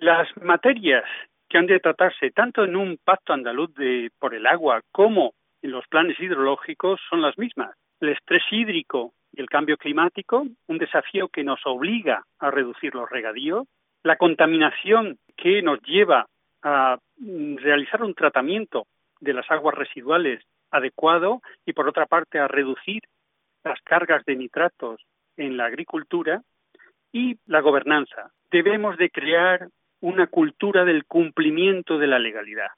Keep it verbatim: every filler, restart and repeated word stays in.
Las materias que han de tratarse tanto en un pacto andaluz de, por el agua como en los planes hidrológicos son las mismas. El estrés hídrico y el cambio climático, un desafío que nos obliga a reducir los regadíos, la contaminación que nos lleva a realizar un tratamiento de las aguas residuales adecuado y, por otra parte, a reducir las cargas de nitratos en la agricultura, y la gobernanza. Debemos de crear una cultura del cumplimiento de la legalidad.